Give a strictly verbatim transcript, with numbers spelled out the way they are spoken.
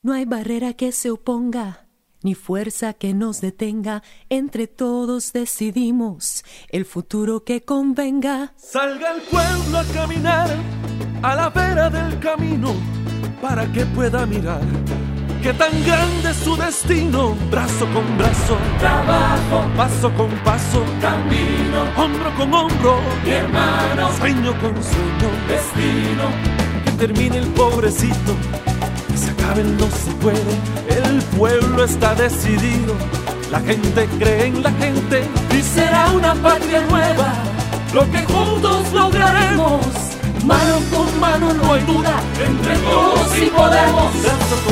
No hay barrera que se oponga, ni fuerza que nos detenga. Entre todos decidimos el futuro que convenga. Salga el pueblo a caminar a la vera del camino para que pueda mirar que tan grande es su destino. Brazo con brazo, trabajo, paso con paso, camino, hombro con hombro, mi hermano, sueño con sueño, destino. Que termine el pobrecito, que se acabe el no se puede. El pueblo está decidido, la gente cree en la gente y será una patria nueva lo que juntos lograremos. Mano con mano no hay duda, entre todos sí podemos. Brazo